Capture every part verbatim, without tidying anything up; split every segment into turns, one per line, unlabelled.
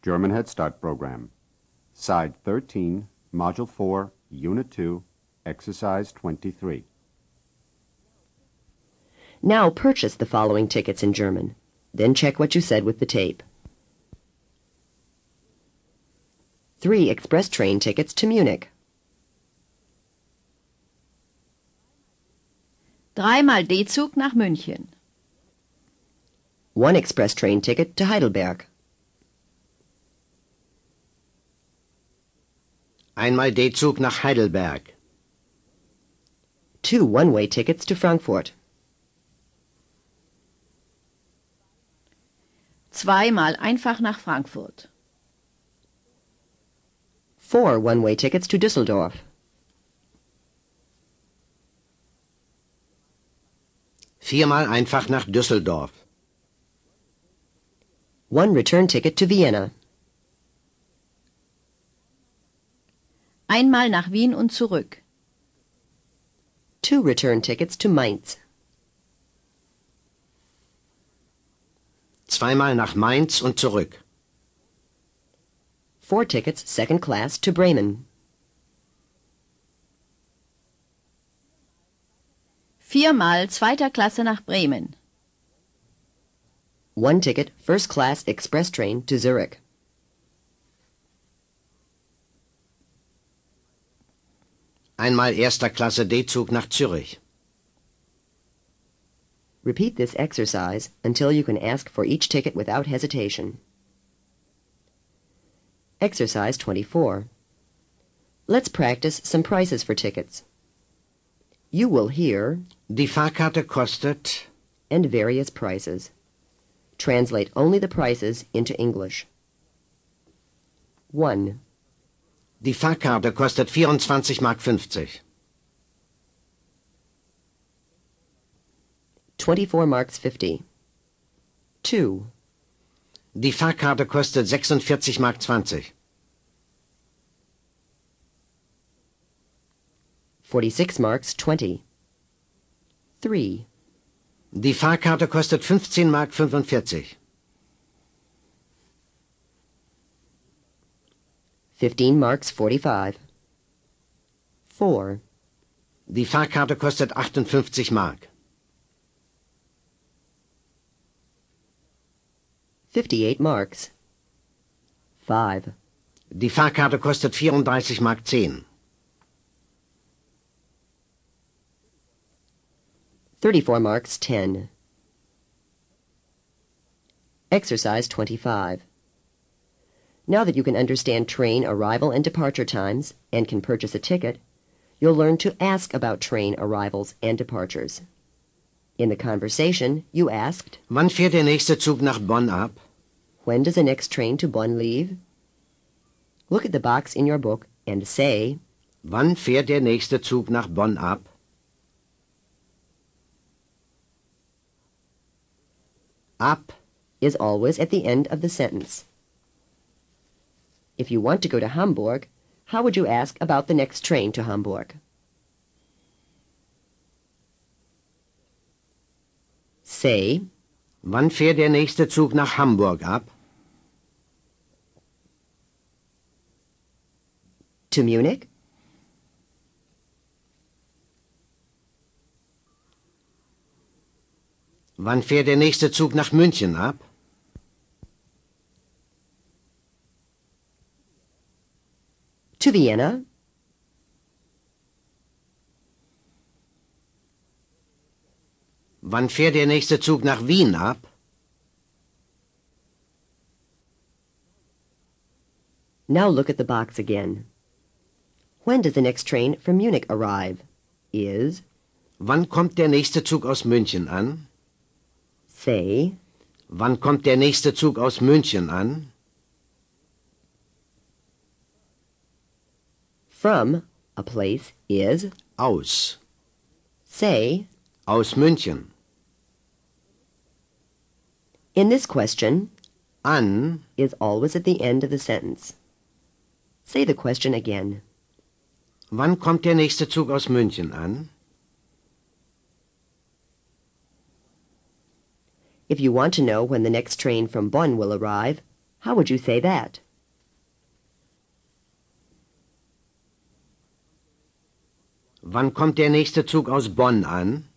German Head Start Program. Side thirteen, Module four, Unit two, Exercise twenty-three.
Now purchase the following tickets in German. Then check what you said with the tape. Three express train tickets to Munich.
Dreimal D-Zug nach München.
One express train ticket to Heidelberg.
Einmal D-Zug nach Heidelberg.
Two one-way tickets to Frankfurt.
Zweimal einfach nach Frankfurt.
Four one-way tickets to Düsseldorf.
Viermal einfach nach Düsseldorf.
One return ticket to Vienna.
Einmal nach Wien und zurück.
Two return tickets to Mainz.
Zweimal nach Mainz und zurück.
Four tickets second class to Bremen.
Viermal zweiter Klasse nach Bremen.
One ticket first class express train to Zurich.
Einmal erster Klasse D-Zug nach Zürich.
Repeat this exercise until you can ask for each ticket without hesitation. Exercise twenty-four. Let's practice some prices for tickets. You will hear
Die Fahrkarte kostet
and various prices. Translate only the prices into English. one.
Die Fahrkarte kostet vierundzwanzig Mark fünfzig.
twenty-four marks fifty. two.
Die Fahrkarte kostet sechsundvierzig Mark zwanzig.
forty-six marks twenty. three.
Die Fahrkarte kostet fünfzehn Mark fünfundvierzig.
fifteen marks forty-five. four.
Die Fahrkarte kostet achtundfünfzig Mark.
fifty-eight marks. five.
Die Fahrkarte kostet vierunddreißig Mark zehn.
thirty-four marks ten. Exercise twenty-five. Now that you can understand train arrival and departure times and can purchase a ticket, you'll learn to ask about train arrivals and departures. In the conversation, you asked,
Wann fährt der nächste Zug nach Bonn ab?
when does the next train to Bonn leave? Look at the box in your book and say,
Wann fährt der nächste Zug nach Bonn ab? Ab
is always at the end of the sentence. If you want to go to Hamburg, how would you ask about the next train to Hamburg? Say,
Wann fährt der nächste Zug nach Hamburg ab?
to Munich?
Wann fährt der nächste Zug nach München ab?
To Vienna?
Wann fährt der nächste Zug nach Wien ab?
Now look at the box again. When does the next train from Munich arrive? Is,
Wann kommt der nächste Zug aus München an?
say,
Wann kommt der nächste Zug aus München an?
from a place is,
Aus.
say.
Aus München.
In this question,
An.
is always at the end of the sentence. Say the question again.
Wann kommt der nächste Zug aus München an?
If you want to know when the next train from Bonn will arrive, How would you say that?
Wann kommt der nächste Zug aus Bonn an?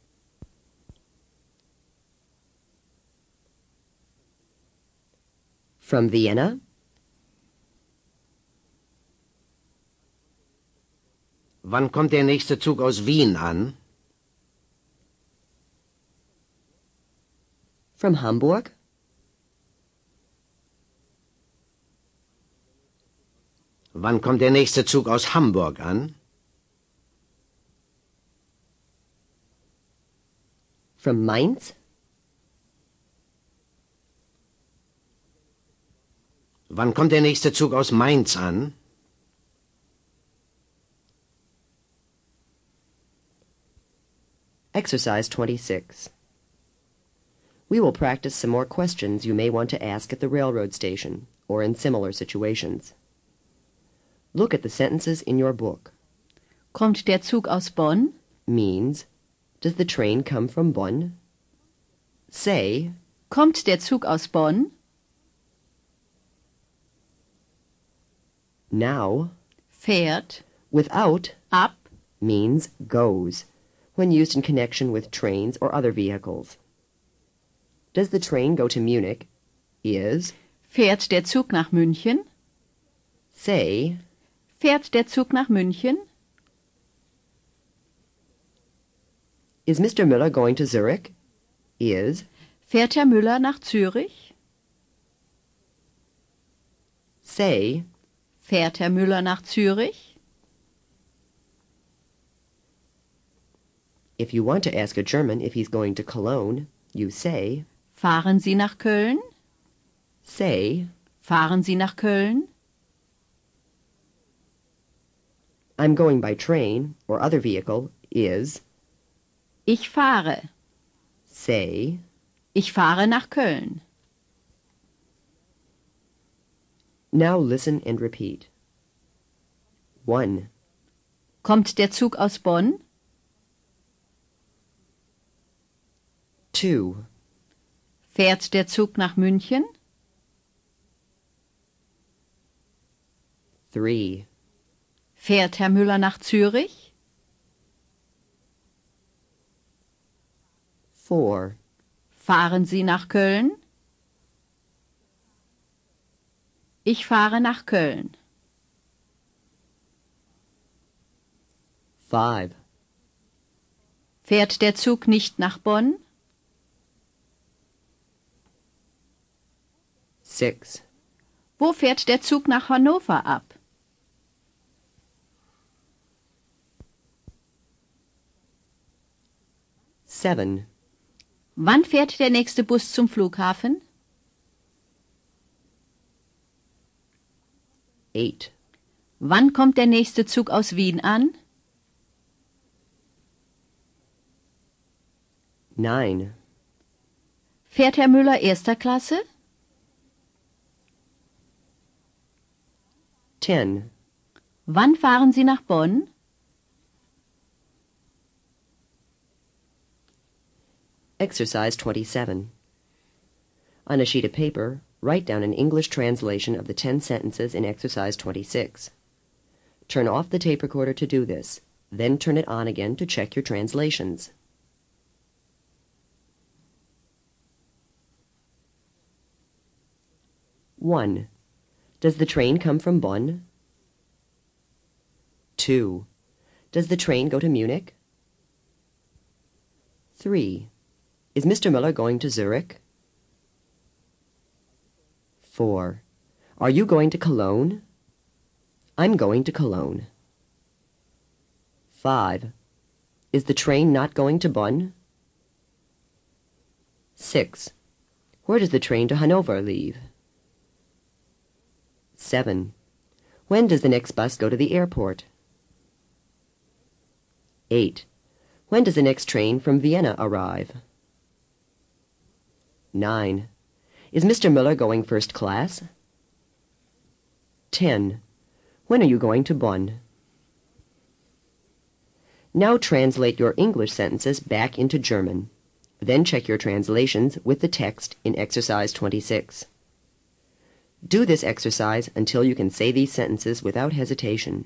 From Vienna?
Wann kommt der nächste Zug aus Wien an?
From Hamburg?
Wann kommt der nächste Zug aus Hamburg an?
From Mainz?
Wann kommt der nächste Zug aus Mainz an?
Exercise twenty-six. We will practice some more questions you may want to ask at the railroad station or in similar situations. Look at the sentences in your book.
Kommt der Zug aus Bonn?
Means, does the train come from Bonn? Say,
Kommt der Zug aus Bonn?
now.
Fährt.
Without
Ab.
means goes, when used in connection with trains or other vehicles. Does the train go to Munich? Is.
Fährt der Zug nach München?
Say,
Fährt der Zug nach München?
is Mister Müller going to Zurich? Is.
Fährt Herr Müller nach Zürich?
Say,
Fährt Herr Müller nach Zürich?
if you want to ask a German if he's going to Cologne, you say,
Fahren Sie nach Köln?
say,
Fahren Sie nach Köln?
I'm going by train or other vehicle, is.
Ich fahre.
Say,
Ich fahre nach Köln.
now listen and repeat. one.
Kommt der Zug aus Bonn?
two.
Fährt der Zug nach München?
three.
Fährt Herr Müller nach Zürich?
four.
Fahren Sie nach Köln? Ich fahre nach Köln.
five.
Fährt der Zug nicht nach Bonn?
six.
Wo fährt der Zug nach Hannover ab?
seven.
Wann fährt der nächste Bus zum Flughafen?
eight.
Wann kommt der nächste Zug aus Wien an?
nine.
Fährt Herr Müller erster Klasse?
ten.
Wann fahren Sie nach Bonn?
Exercise twenty-seven. On a sheet of paper, write down an English translation of the ten sentences in exercise twenty-six. Turn off the tape recorder to do this, then turn it on again to check your translations. one. Does the train come from Bonn? two. Does the train go to Munich? three. Is Mister Müller going to Zurich? four. Are you going to Cologne? I'm going to Cologne. five. Is the train not going to Bonn? six. Where does the train to Hanover leave? seven. When does the next bus go to the airport? eight. When does the next train from Vienna arrive? nine. Is Mister Müller going first class? ten. When are you going to Bonn? Now translate your English sentences back into German. Then check your translations with the text in exercise twenty-six. Do this exercise until you can say these sentences without hesitation.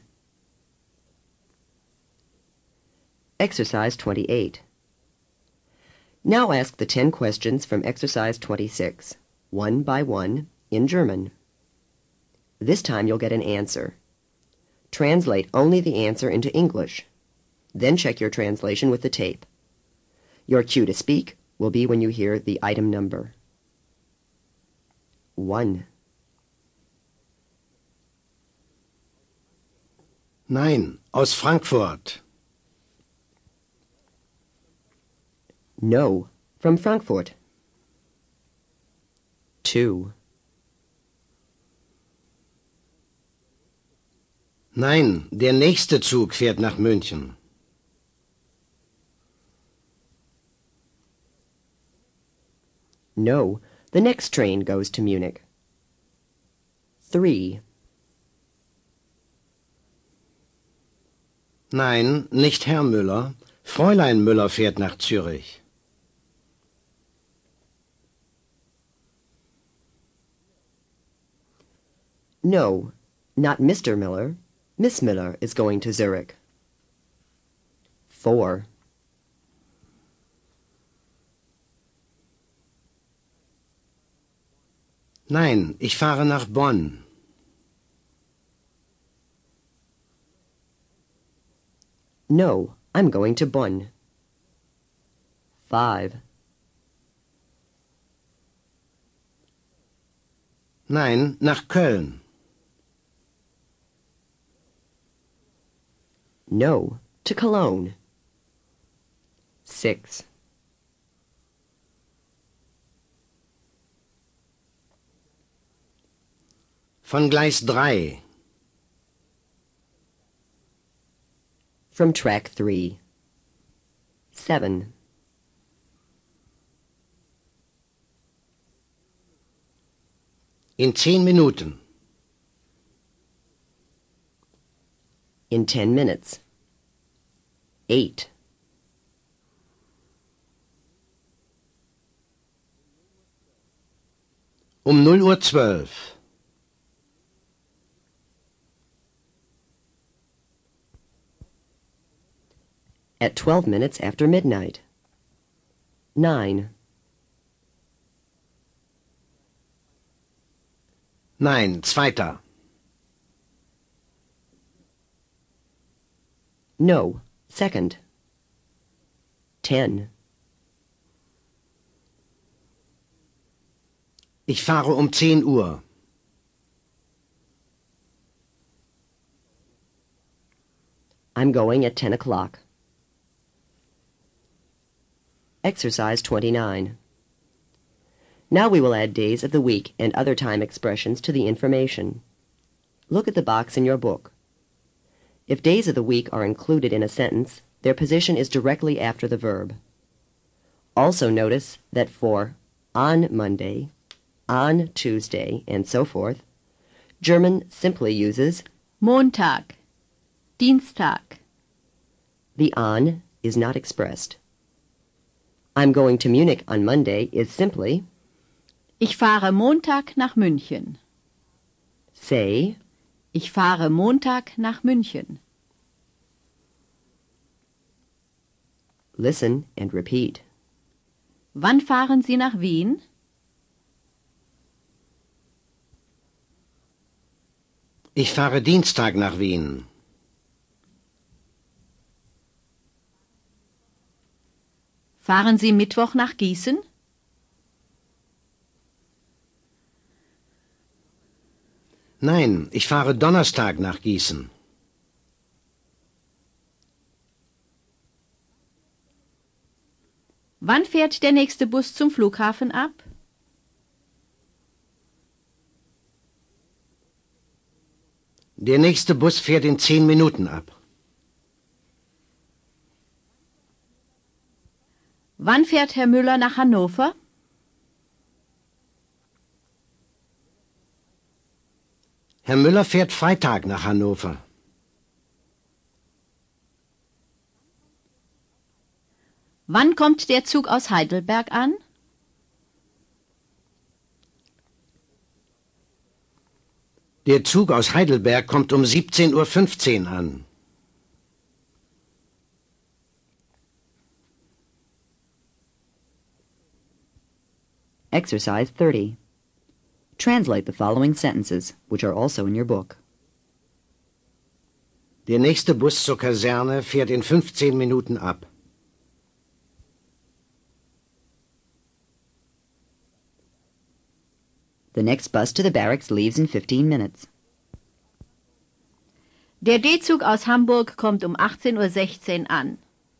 Exercise twenty-eight. Now ask the ten questions from Exercise twenty-six, one by one, in German. This time you'll get an answer. Translate only the answer into English. Then check your translation with the tape. Your cue to speak will be when you hear the item number. one.
Nein, aus Frankfurt.
No, from Frankfurt. two.
Nein, der nächste Zug fährt nach München.
No, the next train goes to Munich. three.
Nein, nicht Herr Müller. Fräulein Müller fährt nach Zürich.
No, not Mister Miller. Miss Miller is going to Zurich. four.
Nein, ich fahre nach Bonn.
No, I'm going to Bonn. five.
Nein, nach Köln.
No, to Cologne. six.
Von Gleis drei.
From track three. seven.
In zehn Minuten.
In ten minutes. eight.
Um null Uhr zwölf.
At twelve minutes after midnight. nine.
Nein, zweiter.
No, second. ten.
Ich fahre um zehn Uhr.
I'm going at ten o'clock. Exercise twenty-nine. Now we will add days of the week and other time expressions to the information. Look at the box in your book. If days of the week are included in a sentence, their position is directly after the verb. Also notice that for on Monday, on Tuesday, and so forth, German simply uses
Montag, Dienstag.
the on is not expressed. I'm going to Munich on Monday is simply
Ich fahre Montag nach München.
say,
Ich fahre Montag nach München.
listen and repeat.
Wann fahren Sie nach Wien?
Ich fahre Dienstag nach Wien.
Fahren Sie Mittwoch nach Gießen?
Nein, ich fahre Donnerstag nach Gießen.
Wann fährt der nächste Bus zum Flughafen ab?
Der nächste Bus fährt in zehn Minuten ab.
Wann fährt Herr Müller nach Hannover?
Herr Müller fährt Freitag nach Hannover.
Wann kommt der Zug aus Heidelberg an?
Der Zug aus Heidelberg kommt um siebzehn Uhr fünfzehn an.
Exercise thirty. Translate the following sentences, which are also in your book.
Der nächste Bus zur Kaserne fährt in fünfzehn Minuten ab.
The next bus to the barracks leaves in fifteen minutes.
Der D-Zug aus Hamburg kommt um achtzehn Uhr sechzehn an.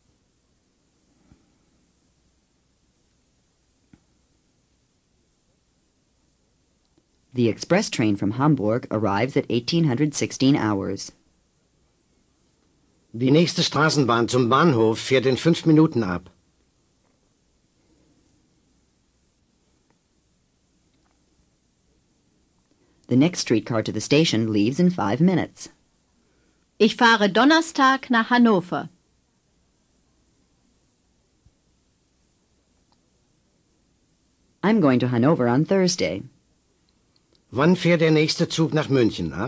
The express train from Hamburg arrives at eighteen sixteen hours.
Die nächste Straßenbahn zum Bahnhof fährt in fünf Minuten ab.
The next streetcar to the station leaves in five minutes.
Ich fahre Donnerstag nach Hannover.
I'm going to Hanover on Thursday.
Wann fährt der nächste Zug nach München ab?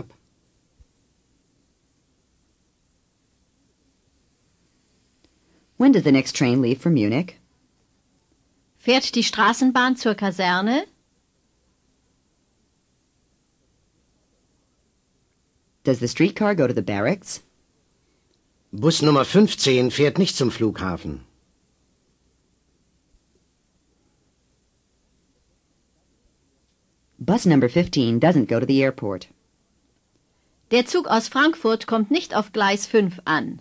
When does the next train leave for Munich?
Fährt die Straßenbahn zur Kaserne?
Does the streetcar go to the barracks?
Bus Nummer fünfzehn fährt nicht zum Flughafen.
Bus number fifteen doesn't go to the airport.
Der Zug aus Frankfurt kommt nicht auf Gleis fünf an.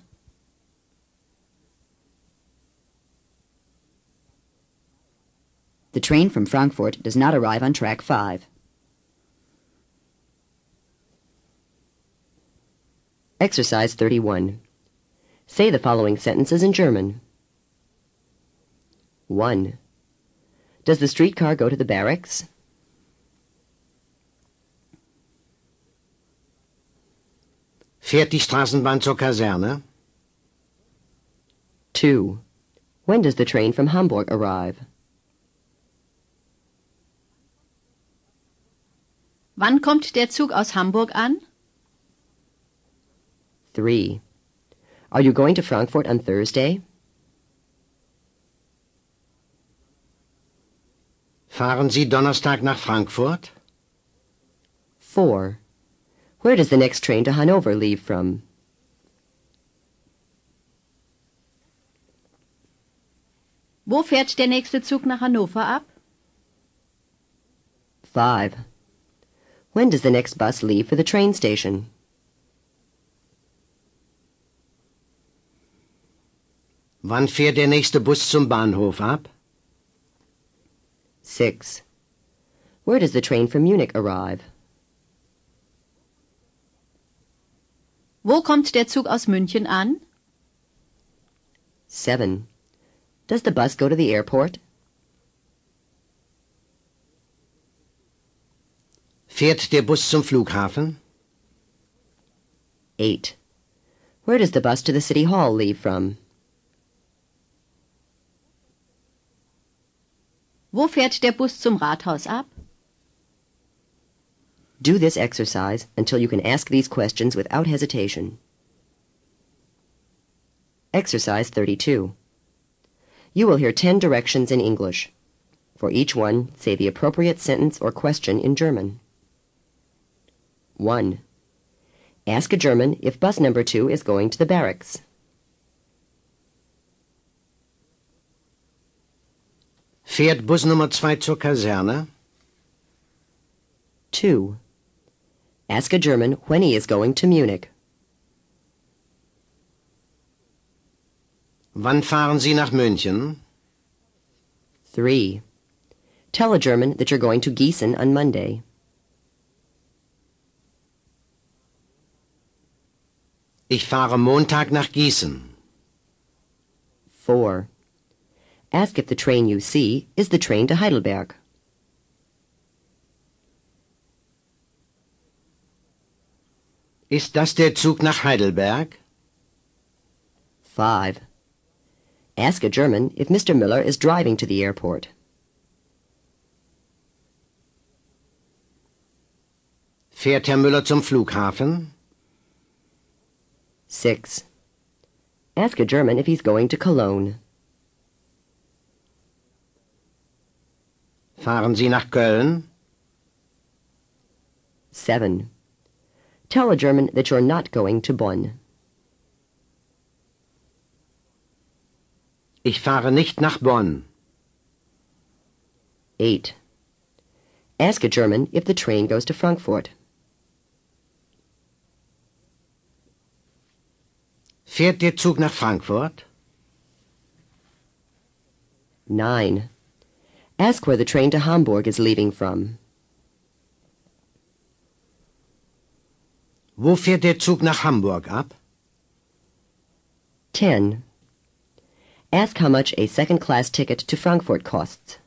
The train from Frankfurt does not arrive on track five.
Exercise thirty-one. Say the following sentences in German. one. Does the streetcar go to the barracks?
Fährt die Straßenbahn zur Kaserne?
two. When does the train from Hamburg arrive?
Wann kommt der Zug aus Hamburg an?
three. Are you going to Frankfurt on Thursday?
Fahren Sie Donnerstag nach Frankfurt?
four. Where does the next train to Hanover leave from?
Wo fährt der nächste Zug nach Hannover ab?
five. When does the next bus leave for the train station?
Wann fährt der nächste Bus zum Bahnhof ab?
six. Where does the train from Munich arrive?
Wo kommt der Zug aus München an?
seven. Does the bus go to the airport?
Fährt der Bus zum Flughafen?
eight. Where does the bus to the City Hall leave from?
Wo fährt der Bus zum Rathaus ab?
Do this exercise until you can ask these questions without hesitation. Exercise thirty-two. You will hear ten directions in English. For each one, say the appropriate sentence or question in German. one. Ask a German if bus number two is going to the barracks.
Fährt Bus Nummer zwei zur Kaserne?
two. Ask a German when he is going to Munich.
Wann fahren Sie nach München?
three. Tell a German that you're going to Gießen on Monday.
Ich fahre Montag nach Gießen.
four. Ask if the train you see is the train to Heidelberg.
Ist das der Zug nach Heidelberg?
five. Ask a German if Mister Miller is driving to the airport.
Fährt Herr Müller zum Flughafen?
six. Ask a German if he's going to Cologne.
Fahren Sie nach Köln?
seven. Tell a German that you're not going to Bonn.
Ich fahre nicht nach Bonn.
eight. Ask a German if the train goes to Frankfurt.
Fährt der Zug nach Frankfurt?
nine. Ask where the train to Hamburg is leaving from.
Wo fährt der Zug nach Hamburg ab?
ten. Ask how much a second-class ticket to Frankfurt costs.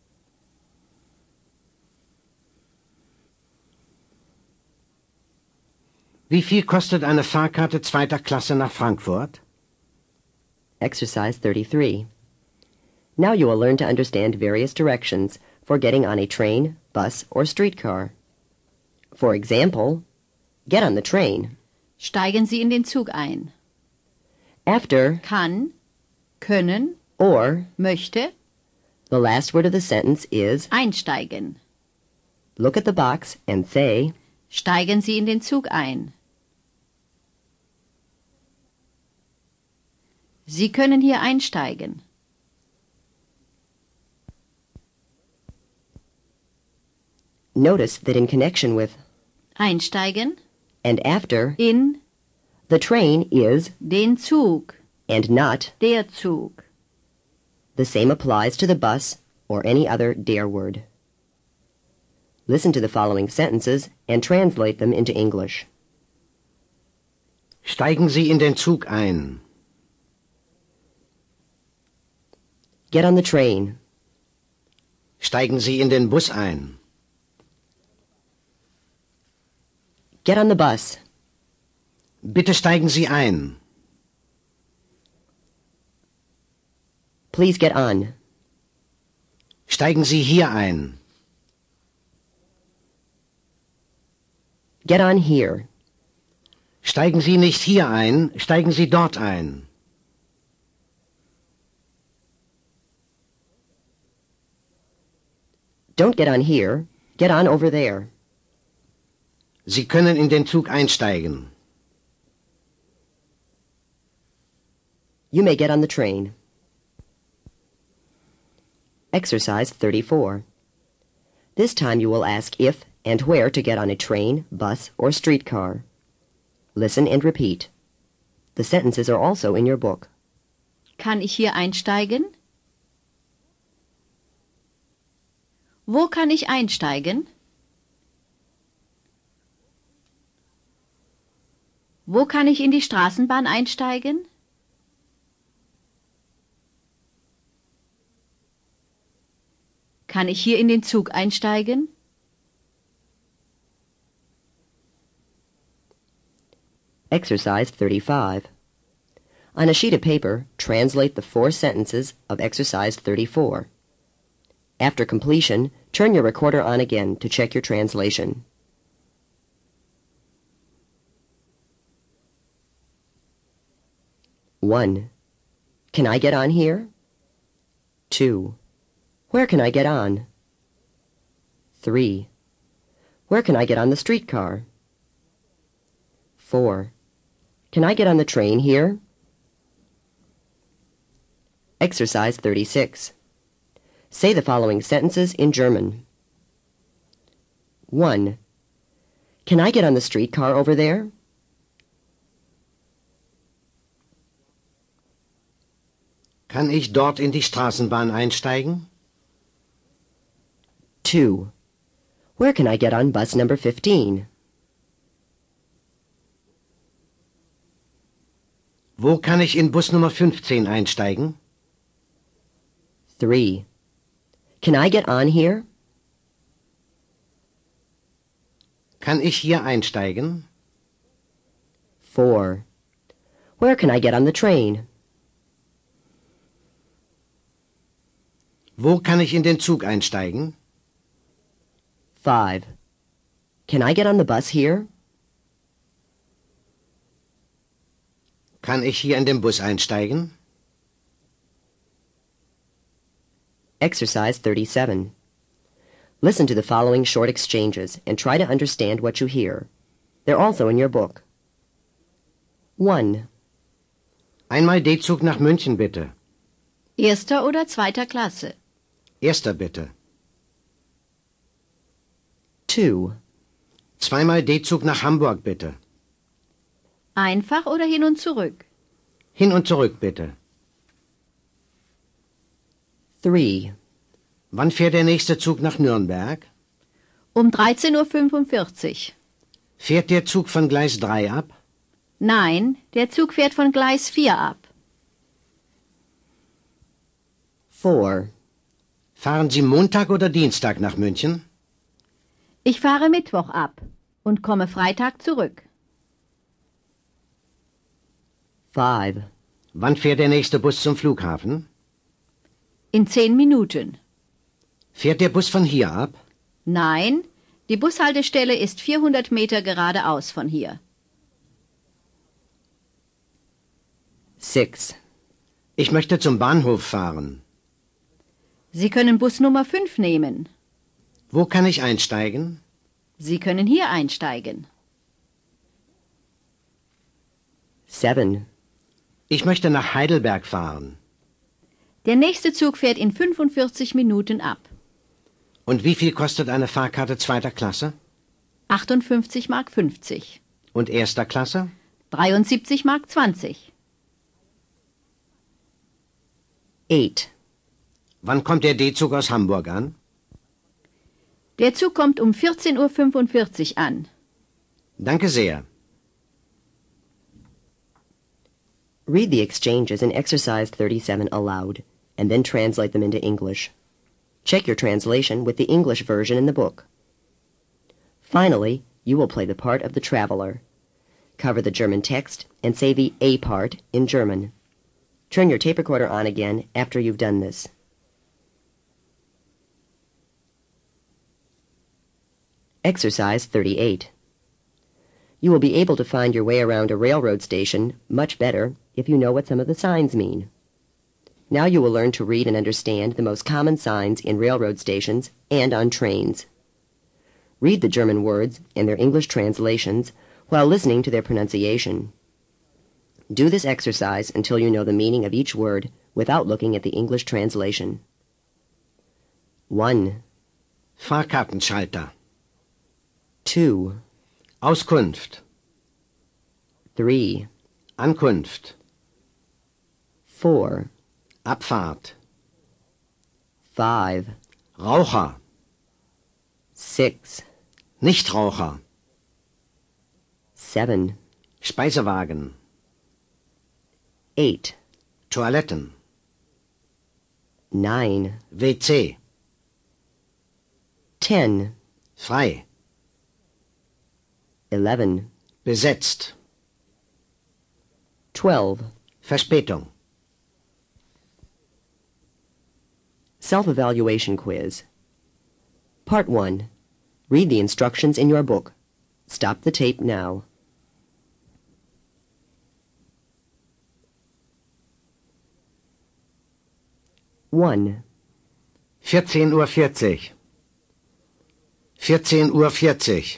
Wie viel kostet eine Fahrkarte zweiter Klasse nach Frankfurt?
Exercise thirty-three. Now you will learn to understand various directions for getting on a train, bus, or streetcar. For example, get on the train.
Steigen Sie in den Zug ein.
After
Kann, können,
or,
möchte,
the last word of the sentence is,
einsteigen.
look at the box and say,
Steigen Sie in den Zug ein. Sie können hier einsteigen.
notice that in connection with
Einsteigen
and after,
in
the train is
den Zug,
and not.
der Zug.
The same applies to the bus or any other der word. Listen to the following sentences and translate them into English.
Steigen Sie in den Zug ein.
Get on the train.
Steigen Sie in den Bus ein.
Get on the bus.
Bitte steigen Sie ein.
Please get on.
Steigen Sie hier ein.
Get on here.
Steigen Sie nicht hier ein, steigen Sie dort ein.
Don't get on here. Get on over there.
Sie können in den Zug einsteigen.
You may get on the train. Exercise thirty-four. This time you will ask if and where to get on a train, bus, or streetcar. Listen and repeat. The sentences are also in your book.
Kann ich hier einsteigen? Wo kann ich einsteigen? Wo kann ich in die Straßenbahn einsteigen? Kann ich hier in den Zug einsteigen?
Exercise thirty-five. On a sheet of paper, translate the four sentences of Exercise thirty-four. After completion, turn your recorder on again to check your translation. one. Can I get on here? two. Where can I get on? three. Where can I get on the streetcar? four. Can I get on the train here? Exercise thirty-six. Say the following sentences in German. one. Can I get on the streetcar over there?
Kann ich dort in die Straßenbahn einsteigen?
two. Where can I get on bus number fifteen?
Wo kann ich in Bus Nummer fünfzehn einsteigen?
three. Can I get on here?
Kann ich hier einsteigen?
four. Where can I get on the train?
Wo kann ich in den Zug einsteigen?
five. Can I get on the bus here?
Kann ich hier in den Bus einsteigen?
Exercise thirty-seven. Listen to the following short exchanges and try to understand what you hear. They're also in your book. one.
Einmal D-Zug nach München, bitte.
Erster oder zweiter Klasse?
Erster, bitte.
two.
Zweimal D-Zug nach Hamburg, bitte.
Einfach oder hin und zurück?
Hin und zurück, bitte.
three.
Wann fährt der nächste Zug nach Nürnberg?
Um dreizehn Uhr fünfundvierzig.
Fährt der Zug von Gleis drei ab?
Nein, der Zug fährt von Gleis vier ab.
four.
Fahren Sie Montag oder Dienstag nach München?
Ich fahre Mittwoch ab und komme Freitag zurück.
five.
Wann fährt der nächste Bus zum Flughafen?
In zehn Minuten.
Fährt der Bus von hier ab?
Nein, die Bushaltestelle ist vierhundert Meter geradeaus von hier.
six.
Ich möchte zum Bahnhof fahren.
Sie können Bus Nummer fünf nehmen.
Wo kann ich einsteigen?
Sie können hier einsteigen.
seven.
Ich möchte nach Heidelberg fahren.
Der nächste Zug fährt in fünfundvierzig Minuten ab.
Und wie viel kostet eine Fahrkarte zweiter Klasse?
achtundfünfzig Mark fünfzig.
Und erster Klasse?
dreiundsiebzig Mark zwanzig.
eight.
Wann kommt der D-Zug aus Hamburg an?
Der Zug kommt um vierzehn Uhr fünfundvierzig an.
Danke sehr.
Read the exchanges in exercise thirty-seven aloud, and then translate them into English. Check your translation with the English version in the book. Finally, you will play the part of the traveler. Cover the German text and say the A part in German. Turn your tape recorder on again after you've done this. Exercise thirty-eight. You will be able to find your way around a railroad station much better if you know what some of the signs mean. Now you will learn to read and understand the most common signs in railroad stations and on trains. Read the German words and their English translations while listening to their pronunciation. Do this exercise until you know the meaning of each word without looking at the English translation. one.
Fahrkartenschalter.
two.
Auskunft.
three.
Ankunft.
four.
Abfahrt.
five.
Raucher.
six.
Nichtraucher.
seven.
Speisewagen.
eight.
Toiletten.
nine.
W C.
ten.
Frei.
eleven.
Besetzt.
twelve.
Verspätung.
Self-evaluation quiz. Part one. Read the instructions in your book. Stop the tape now. one.
vierzehn Uhr vierzig. vierzehn Uhr vierzig.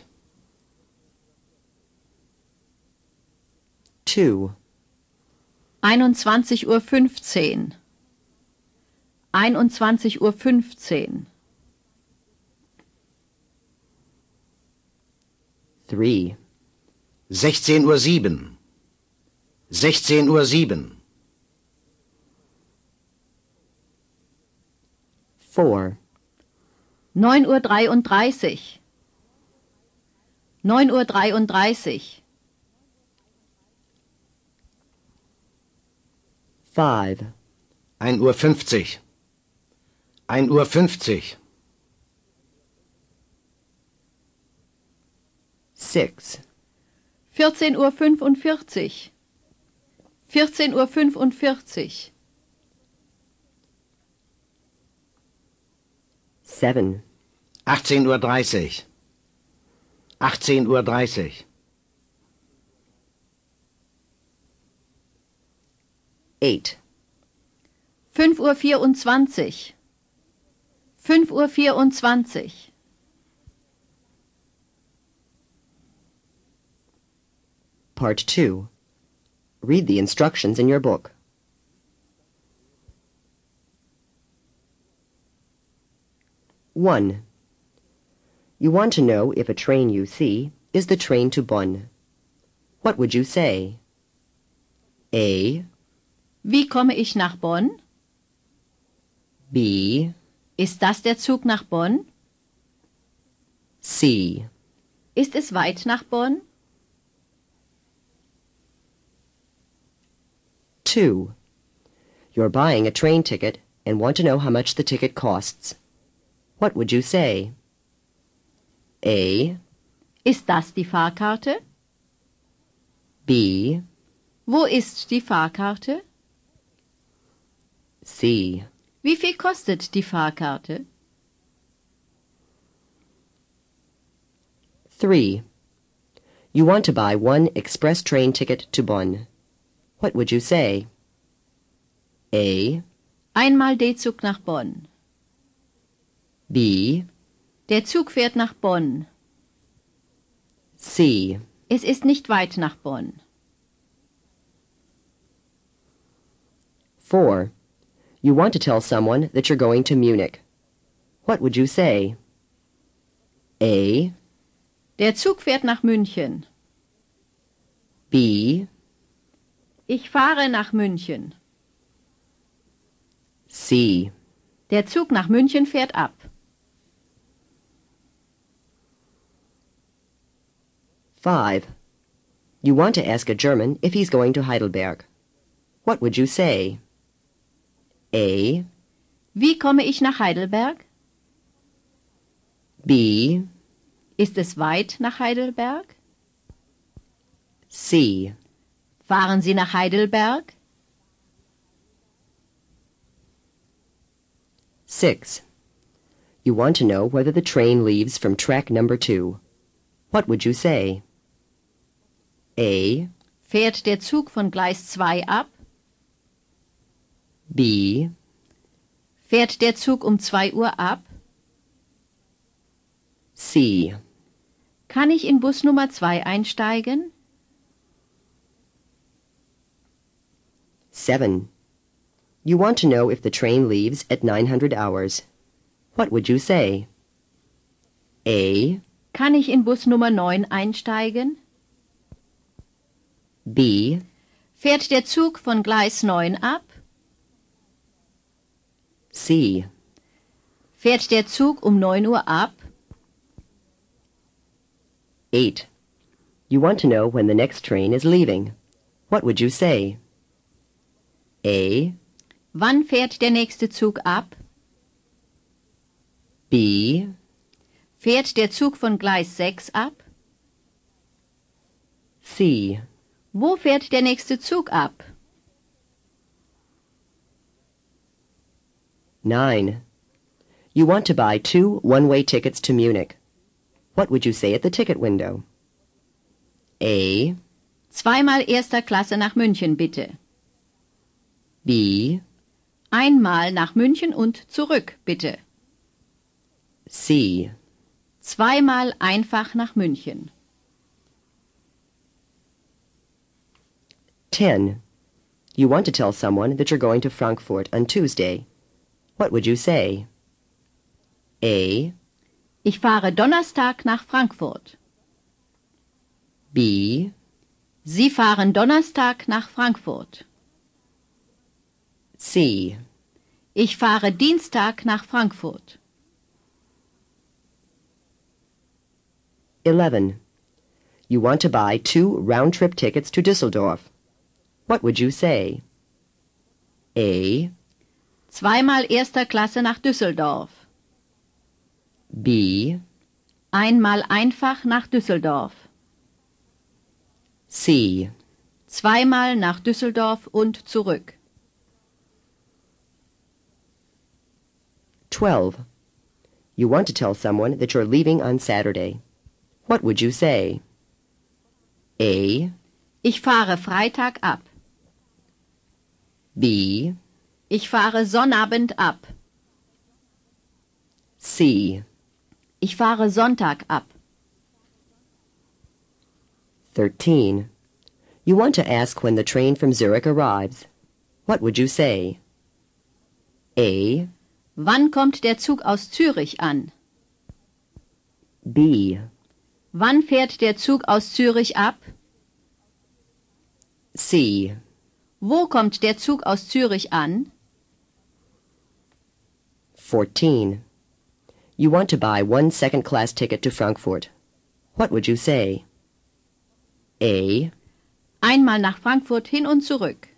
two.
einundzwanzig Uhr fünfzehn. einundzwanzig Uhr fünfzehn.
three.
sechzehn Uhr sieben. sechzehn Uhr sieben.
four.
neun Uhr dreiunddreißig. neun Uhr dreiunddreißig.
five.
ein Uhr fünfzig. ein Uhr fünfzig.
six.
vierzehn Uhr fünfundvierzig. vierzehn Uhr fünfundvierzig.
seven.
achtzehn Uhr dreißig. achtzehn Uhr dreißig.
eight.
fünf Uhr vierundzwanzig. fünf Uhr vierundzwanzig.
Part two. Read the instructions in your book. one. You want to know if a train you see is the train to Bonn. What would you say? A.
Wie komme ich nach Bonn?
B.
Ist das der Zug nach Bonn?
C.
Ist es weit nach Bonn?
two. You're buying a train ticket and want to know how much the ticket costs. What would you say? A.
Ist das die Fahrkarte?
B.
Wo ist die Fahrkarte?
C.
Wie viel kostet die Fahrkarte?
three. You want to buy one express train ticket to Bonn. What would you say? A.
Einmal D-Zug nach Bonn.
B.
Der Zug fährt nach Bonn.
C.
Es ist nicht weit nach Bonn.
four. You want to tell someone that you're going to Munich. What would you say? A.
Der Zug fährt nach München.
B.
Ich fahre nach München.
C.
Der Zug nach München fährt ab.
five. You want to ask a German if he's going to Heidelberg. What would you say? A.
Wie komme ich nach Heidelberg?
B.
Ist es weit nach Heidelberg?
C.
Fahren Sie nach Heidelberg?
six. You want to know whether the train leaves from track number two. What would you say? A.
Fährt der Zug von Gleis zwei ab?
B.
Fährt der Zug um zwei Uhr ab?
C.
Kann ich in Bus Nummer zwei einsteigen?
seven. You want to know if the train leaves at nine hundred hours. What would you say? A.
Kann ich in Bus Nummer neun einsteigen?
B.
Fährt der Zug von Gleis neun ab?
C.
Fährt der Zug um neun Uhr ab?
eight. You want to know when the next train is leaving. What would you say? A.
Wann fährt der nächste Zug ab?
B.
Fährt der Zug von Gleis sechs ab?
C.
Wo fährt der nächste Zug ab?
nine. You want to buy two one-way tickets to Munich. What would you say at the ticket window? A.
Zweimal erster Klasse nach München, bitte.
B.
Einmal nach München und zurück, bitte.
C.
Zweimal einfach nach München.
ten. You want to tell someone that you're going to Frankfurt on Tuesday. What would you say? A.
Ich fahre Donnerstag nach Frankfurt.
B.
Sie fahren Donnerstag nach Frankfurt.
C.
Ich fahre Dienstag nach Frankfurt.
eleven. You want to buy two round-trip tickets to Düsseldorf. What would you say? A.
Zweimal erster Klasse nach Düsseldorf.
B.
Einmal einfach nach Düsseldorf.
C.
Zweimal nach Düsseldorf und zurück.
twelve. You want to tell someone that you're leaving on Saturday. What would you say? A.
Ich fahre Freitag ab.
B.
Ich fahre Sonnabend ab.
C.
Ich fahre Sonntag ab.
thirteen. You want to ask when the train from Zurich arrives. What would you say? A.
Wann kommt der Zug aus Zürich an?
B.
Wann fährt der Zug aus Zürich ab?
C.
Wo kommt der Zug aus Zürich an?
fourteen. You want to buy one second-class ticket to Frankfurt. What would you say? A.
Einmal nach Frankfurt hin und zurück.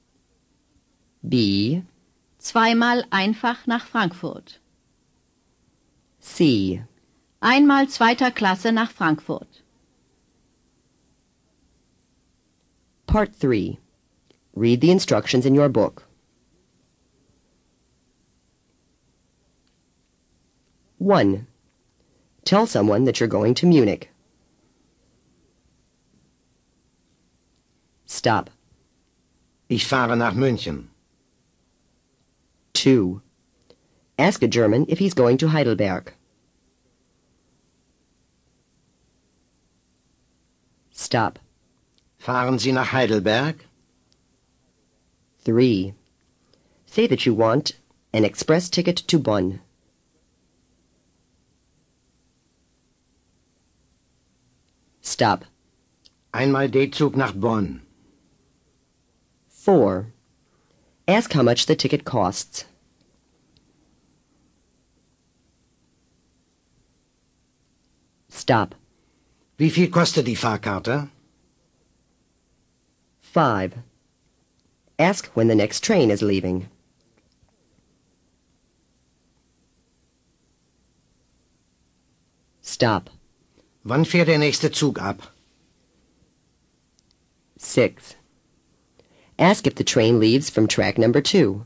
B.
Zweimal einfach nach Frankfurt.
C.
Einmal zweiter Klasse nach Frankfurt.
Part three. Read the instructions in your book. one. Tell someone that you're going to Munich. Stop.
Ich fahre nach München.
two. Ask a German if he's going to Heidelberg. Stop.
Fahren Sie nach Heidelberg?
three. Say that you want an express ticket to Bonn. Stop.
Einmal D-Zug nach Bonn.
four. Ask how much the ticket costs. Stop.
Wie viel kostet die Fahrkarte?
five. Ask when the next train is leaving. Stop.
Wann fährt der nächste Zug ab?
six. Ask if the train leaves from track number two.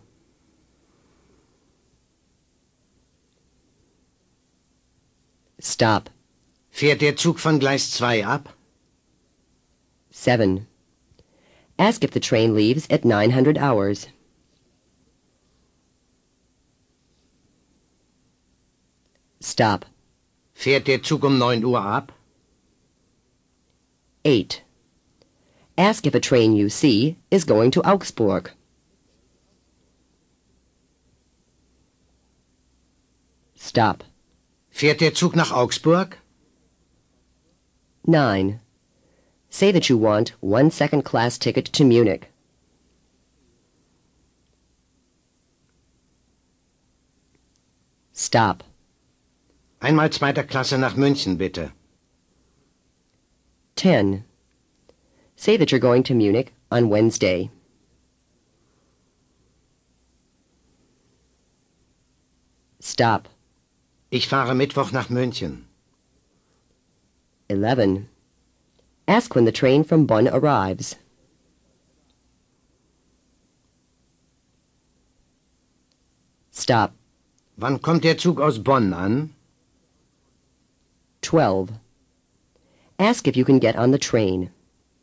Stop.
Fährt der Zug von Gleis zwei ab?
seven. Ask if the train leaves at nine hundred hours. Stop.
Fährt der Zug um neun Uhr ab?
eight. Ask if a train you see is going to Augsburg. Stop.
Fährt der Zug nach Augsburg?
nine. Say that you want one second-class ticket to Munich. Stop.
Einmal zweiter Klasse nach München, bitte.
ten. Say that you're going to Munich on Wednesday. Stop.
Ich fahre Mittwoch nach München.
eleven. Ask when the train from Bonn arrives. Stop.
Wann kommt der Zug aus Bonn an?
twelve. Ask if you can get on the train.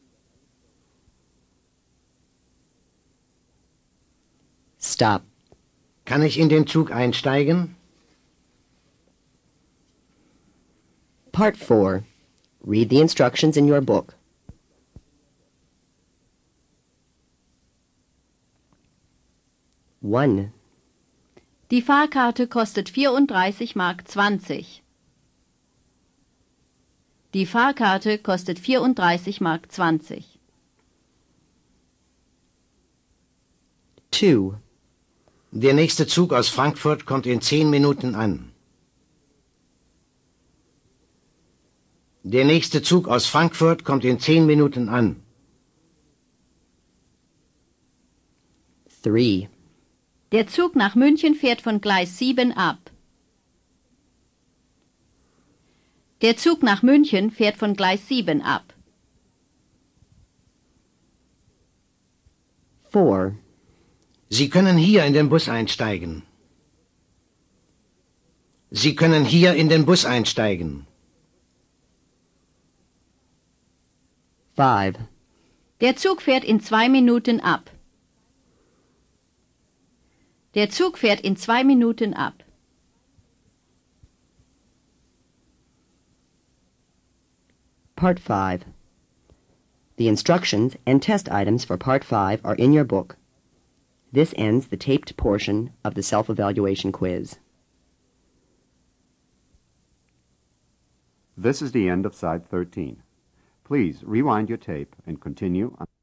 Stop.
Kann ich in den Zug einsteigen?
Part four. Read the instructions in your book. one.
Die Fahrkarte kostet vierunddreißig Mark zwanzig. Die Fahrkarte kostet vierunddreißig Mark zwanzig.
two.
Der nächste Zug aus Frankfurt kommt in zehn Minuten an. Der nächste Zug aus Frankfurt kommt in zehn Minuten an.
three.
Der Zug nach München fährt von Gleis sieben ab. Der Zug nach München fährt von Gleis sieben ab.
four.
Sie können hier in den Bus einsteigen. Sie können hier in den Bus einsteigen.
five.
Der Zug fährt in zwei Minuten ab. Der Zug fährt in zwei Minuten ab.
Part five. The instructions and test items for Part five are in your book. This ends the taped portion of the self-evaluation quiz.
This is the end of side thirteen. Please rewind your tape and continue on